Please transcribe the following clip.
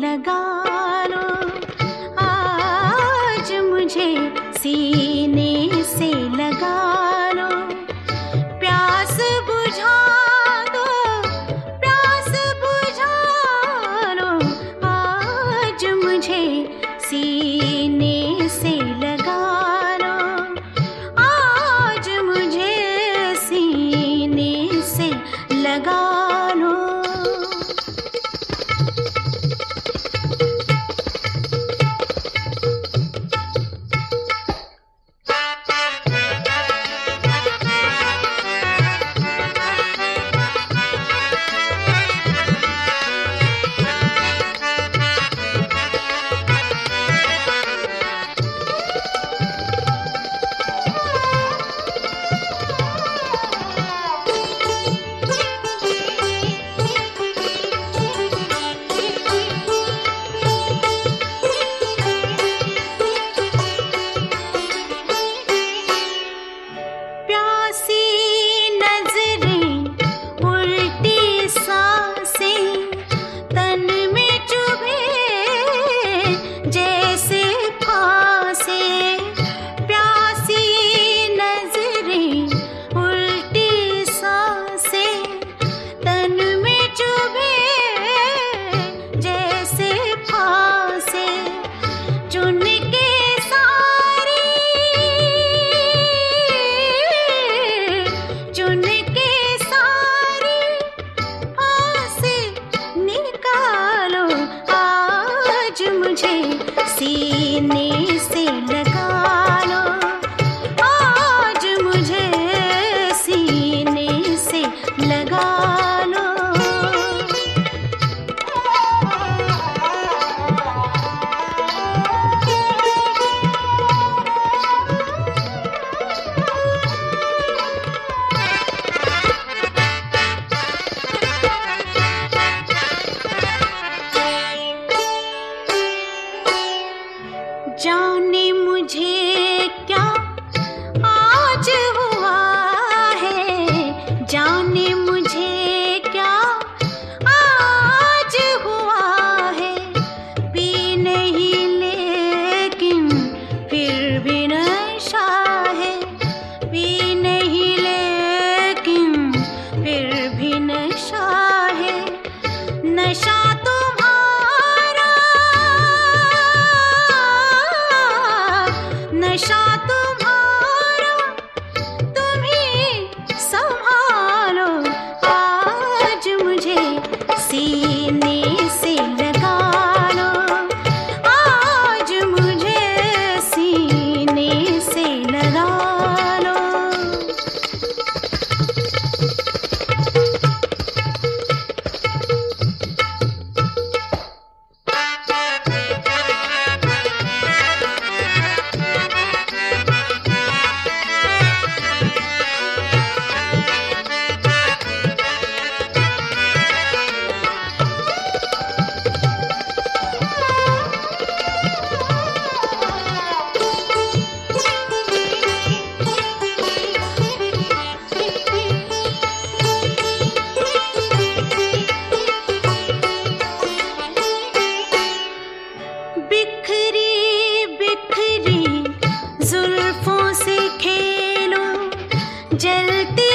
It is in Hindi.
लगा लो, आज मुझे सीने से लगा लो, प्यास बुझा दो, प्यास बुझा लो, आज मुझे सीने से लगा लो, आज मुझे सीने से लगा लो। सीने से लगा लो, आज मुझे सीने से लगा लो। जाने मुझे क्या आज हुआ है, जाने मुझे क्या आज हुआ है, पी नहीं लेकिन फिर भी नशा है, पी नहीं लेकिन फिर भी नशा है, नशा नशा तुम्हारा, तुम ही संभालो, आज मुझे सीने से लगा लो, आज मुझे सीने से लगा लो। बिखरी जुल्फों से खेलो, जलती